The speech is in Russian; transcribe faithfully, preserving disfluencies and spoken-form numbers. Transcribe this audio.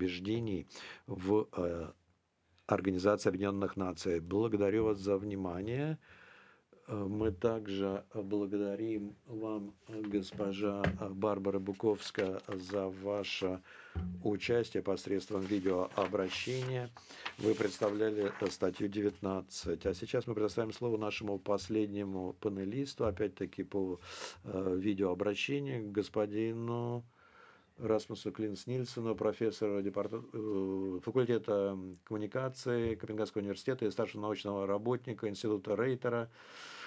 убеждений в э, Организации Объединенных Наций. Благодарю вас за внимание. Э, Мы также благодарим вам, э, госпожа э, Барбара Буковская, за ваше участие посредством видеообращения. Вы представляли э, статью девятнадцать. А сейчас мы предоставим слово нашему последнему панелисту, опять-таки по э, видеообращению, господину Расмусу Клинс Нильсону, профессору департа- э, факультета коммуникации Копенгагского университета и старшего научного работника Института Рейтера.